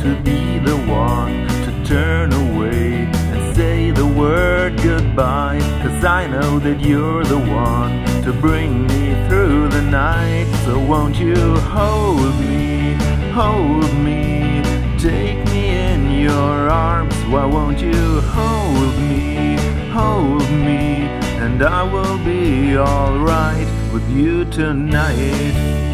to be the one to turn away and say the word goodbye, 'cause I know that you're the one to bring me through the night. So won't you hold me, take me in your arms. Why won't you hold me, and I will be alright with you tonight.